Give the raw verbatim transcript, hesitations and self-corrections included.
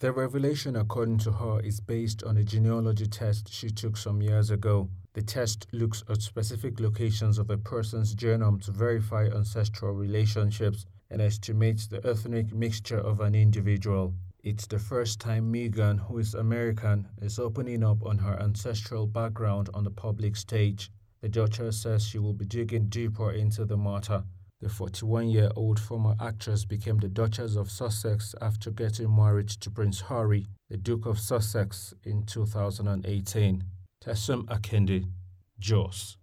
The revelation, according to her, is based on a genealogy test she took some years ago. The test looks at specific locations of a person's genome to verify ancestral relationships and estimates the ethnic mixture of an individual. It's the first time Megan, who is American, is opening up on her ancestral background on the public stage. The Duchess says she will be digging deeper into the matter. The forty-one-year-old former actress became the Duchess of Sussex after getting married to Prince Harry, the Duke of Sussex, in two thousand eighteen. Tessum Akinde, Jos.